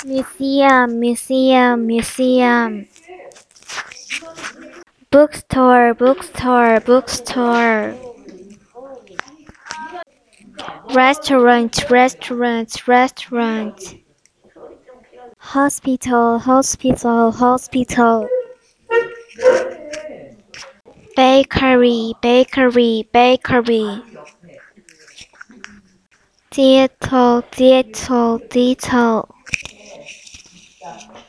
museum, museum, museum. Bookstore, bookstore, bookstore. Restaurant, restaurant, restaurant. Hospital, hospital, hospital. Bakery, bakery, bakery. Theater, theater, theater.